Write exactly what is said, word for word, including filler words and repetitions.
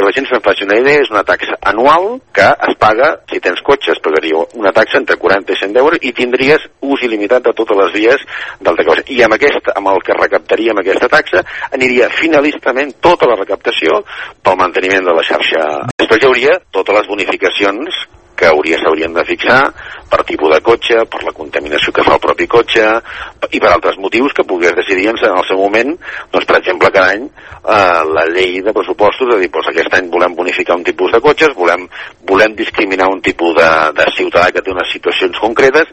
perquè la gent se'n faci una idea, és una taxa anual que es paga, si tens cotxe es pagaria una taxa entre quaranta i cent euros i tindries ús il·limitat de totes les vies del T-Cos. I amb, aquesta, amb el que recaptaríem aquesta taxa aniria finalistament tota la recaptació pel manteniment de la xarxa. Després hi hauria totes les bonificacions que hauria s'haurien de fixar per tipus de cotxe, per la contaminació que fa el propi cotxe i per altres motius que pogués decidir en el seu moment, doncs per exemple cada any eh, la llei de pressupostos, és a dir, doncs aquest any volem bonificar un tipus de cotxes, volem, volem discriminar un tipus de, de ciutadà que té unes situacions concretes